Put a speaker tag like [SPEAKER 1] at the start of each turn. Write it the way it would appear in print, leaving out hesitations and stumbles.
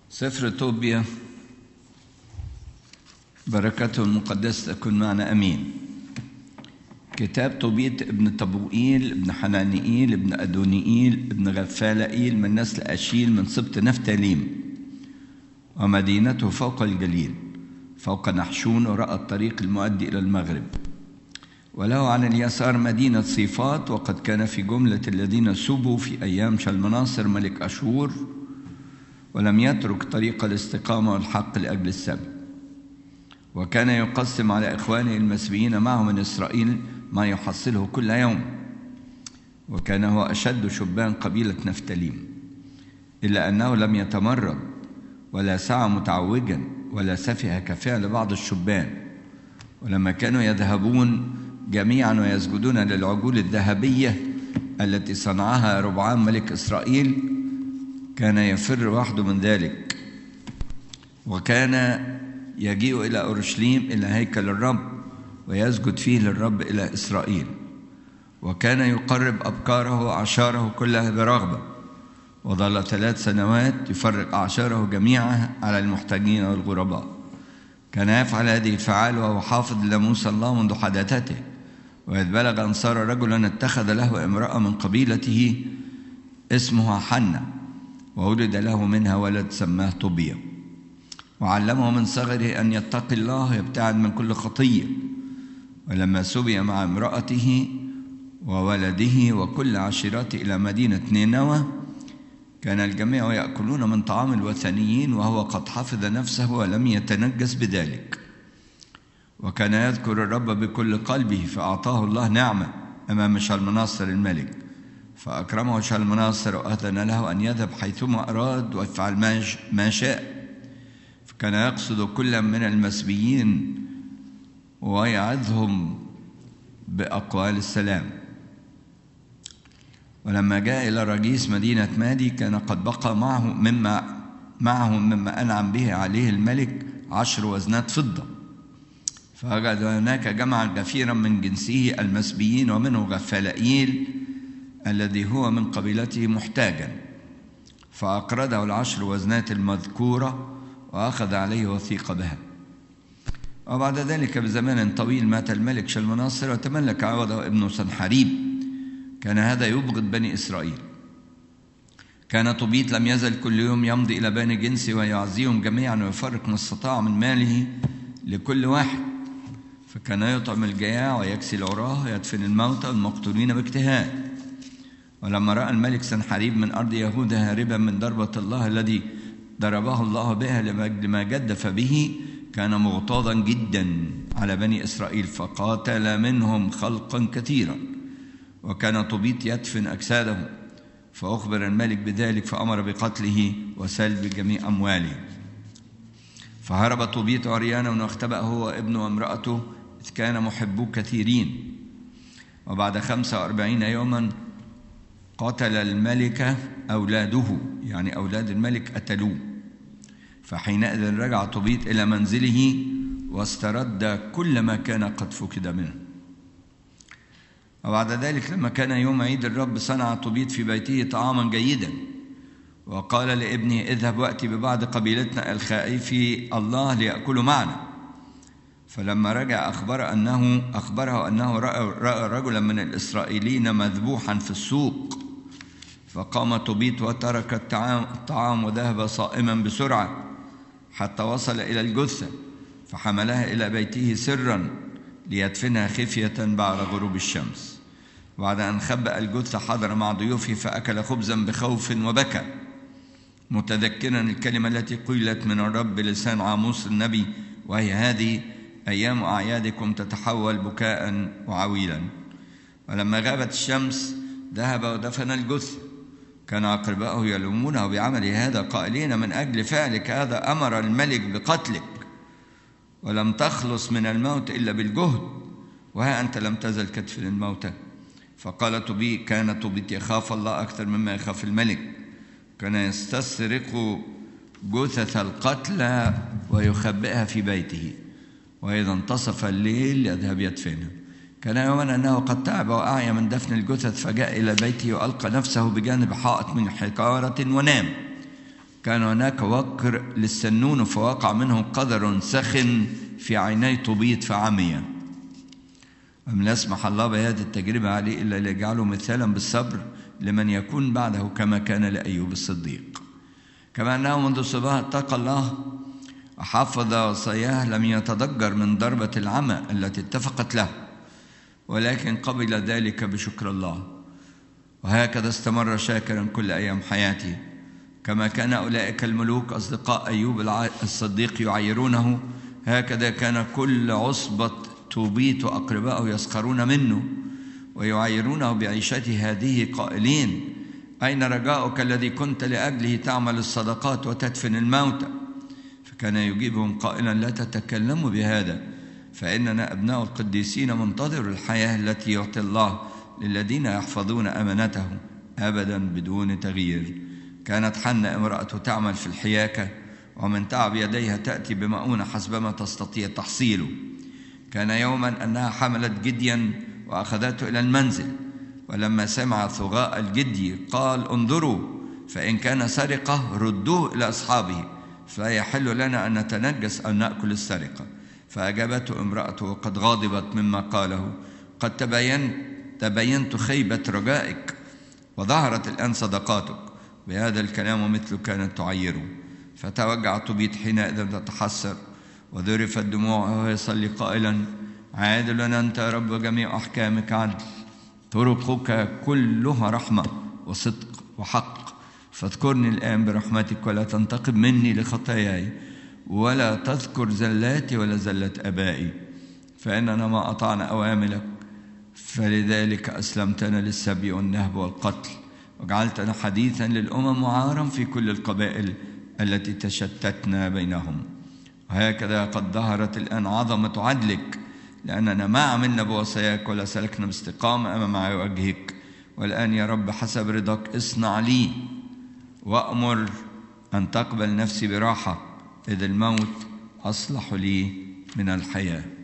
[SPEAKER 1] سفر طوبيا، بركته المقدسة تكون معنا أمين. كتاب طوبيت ابن طبوئيل ابن حنانئيل ابن أدونيئيل ابن غفالئيل من نسل أشيل من سبط نفتاليم، ومدينته فوق الجليل فوق نحشون ورأى الطريق المؤدي إلى المغرب. وله عن اليسار مدينة صيفات، وقد كان في جملة الذين سبوا في أيام شلمناصر ملك أشور، ولم يترك طريق الاستقامة والحق لأجل السبي. وكان يقسم على إخوانه المسبيين معه من إسرائيل ما يحصله كل يوم، وكان هو أشد شبان قبيلة نفتاليم، إلا أنه لم يتمرد ولا سعى متعوجا ولا سفه كفعل بعض الشبان. ولما كانوا يذهبون جميعا ويسجدون للعجول الذهبية التي صنعها ربعام ملك إسرائيل، كان يفر وحده من ذلك، وكان يجيء إلى أورشليم إلى هيكل الرب ويسجد فيه للرب إلى إسرائيل. وكان يقرب أبكاره وأعشاره كلها برغبة، وظل 3 سنوات يفرق أعشاره جميعها على المحتاجين والغرباء. كان يفعل هذه الفعال وهو حافظ لناموس الله منذ حداثته. وإذ بلغ أن صار رجلا اتخذ له امرأة من قبيلته اسمها حنة، وولد له منها ولد سماه طوبيا، وعلمه من صغره أن يتقي الله ويبتعد من كل خطية. ولما سبي مع امرأته وولده وكل عشيرته إلى مدينة نينوى، كان الجميع يأكلون من طعام الوثنيين، وهو قد حفظ نفسه ولم يتنجس بذلك. وكان يذكر الرب بكل قلبه، فأعطاه الله نعمة أمام شلمناصر الملك، فأكرمه شلمناصر وأذن له أن يذهب حيثما أراد ويفعل ما شاء. فكان يقصد كل من المسبيين ويعظهم بأقوال السلام. ولما جاء إلى رجيس مدينة مادي، كان قد بقى معه مما أنعم به عليه الملك 10 وزنات فضة. فوجد هناك جمعا غفيرا من جنسه المسبيين، ومنه غفالئيل الذي هو من قبيلته محتاجا، فأقرده 10 وزنات المذكورة وأخذ عليه وثيقة بها. وبعد ذلك بزمان طويل مات الملك شلمناصر، وتملك عوضه ابنه سنحريب. كان هذا يبغض بني إسرائيل. كان طوبيت لم يزل كل يوم يمضي إلى بني جنسه ويعزيهم جميعا، ويفرق ما استطاع من ماله لكل واحد. فكان يطعم الجياع ويكسي العراه ويدفن الموتى والمقتولين باجتهاد. ولما رأى الملك سنحريب من أرض يهوذا هاربا من ضربة الله الذي ضربه الله بها لما جدف به، كان مغتاظا جدا على بني إسرائيل، فقاتل منهم خلقا كثيرا. وكان طوبيت يدفن أجسادهم، فأخبر الملك بذلك، فأمر بقتله وسلب جميع أمواله. فهرب طوبيت عريانا واختبأ هو وابنه وامرأته، إذ كان محبوه كثيرين. وبعد 45 يوما قتل الملك أولاده، يعني أولاد الملك قتلوه. فحينئذ رجع طوبيت إلى منزله واسترد كل ما كان قد فقد منه. وبعد ذلك لما كان يوم عيد الرب، صنع طوبيت في بيته طعاما جيدا، وقال لابنه اذهب وأتي ببعض قبيلتنا الخائفي الله ليأكلوا معنا. فلما رجع أخبره أنه رأى رجلا من الإسرائيليين مذبوحا في السوق. فقام طوبيت وترك الطعام وذهب صائما بسرعة حتى وصل إلى الجثة، فحملها إلى بيته سرا ليدفنها خفية بعد غروب الشمس. بعد أن خبأ الجثة حضر مع ضيوفه، فأكل خبزا بخوف وبكى، متذكرا الكلمة التي قيلت من الرب بلسان عاموس النبي، وهي هذه: أيام أعيادكم تتحول بكاء وعويلا. ولما غابت الشمس ذهب ودفن الجثة. كان أقرباؤه يلومونه بعمل هذا قائلين: من أجل فعلك هذا أمر الملك بقتلك، ولم تخلص من الموت إلا بالجهد، وها أنت لم تزل كتف الموتى. فقال كان طوبيت يخاف الله أكثر مما يخاف الملك. كان يستسرق جثث القتلى ويخبئها في بيته، وإذا انتصف الليل يذهب يدفنها. كان يوما أنه قد تعب وأعيا من دفن الجثث، فجاء إلى بيته وألقى نفسه بجانب حائط من حجارة ونام. كان هناك وقر للسنون فوقع منه قدر سخن في عيني طوبيت فعمي. أم لا يسمح الله بهذه التجربة عليه إلا ليجعله مثالا بالصبر لمن يكون بعده كما كان لأيوب الصديق. كما أنه منذ صباح اتقى الله وحفظ وصاياه لم يتضجر من ضربة العمى التي اتفقت له، ولكن قبل ذلك بشكر الله، وهكذا استمر شاكرا كل أيام حياته. كما كان أولئك الملوك أصدقاء أيوب الصديق يعيرونه، هكذا كان كل عصبة توبيت وأقربائه يسخرون منه ويعيرونه بعيشته هذه قائلين: أين رجاؤك الذي كنت لأجله تعمل الصدقات وتدفن الموتى؟ فكان يجيبهم قائلا: لا تتكلموا بهذا، فإننا أبناء القديسين منتظر الحياة التي يعطي الله للذين يحفظون أمانته أبدا بدون تغيير. كانت حنة امرأته تعمل في الحياكة، ومن تعب يديها تأتي بمؤونة حسبما تستطيع تحصيله. كان يوما أنها حملت جديا وأخذته إلى المنزل، ولما سمع ثغاء الجدي قال: انظروا، فإن كان سرقة ردوه إلى أصحابه، فلا يحل لنا أن نتنجس أو نأكل السرقة. فأجابته امرأته وقد غاضبت مما قاله: قد تبينت خيبة رجائك، وظهرت الآن صدقاتك. بهذا الكلام مثله كانت تعيره. فتوجع طوبيت حينئذ تتحسر، وذرفت دموعه وهو يصلي قائلا: عادل أنت يا رب، جميع أحكامك عدل، طرقك كلها رحمة وصدق وحق. فاذكرني الآن برحمتك، ولا تنتقم مني لخطاياي، ولا تذكر زلاتي ولا زلة أبائي، فإننا ما أطعنا أوامرك، فلذلك أسلمتنا للسبي والنهب والقتل، وجعلتنا حديثا للأمم وعارا في كل القبائل التي تشتتنا بينهم. وهكذا قد ظهرت الآن عظمة عدلك، لأننا ما عملنا بوصاياك ولا سلكنا باستقامة أمام وجهك. والآن يا رب حسب رضاك اصنع لي، وأمر أن تقبل نفسي براحة، إذ الموت أصلح لي من الحياة.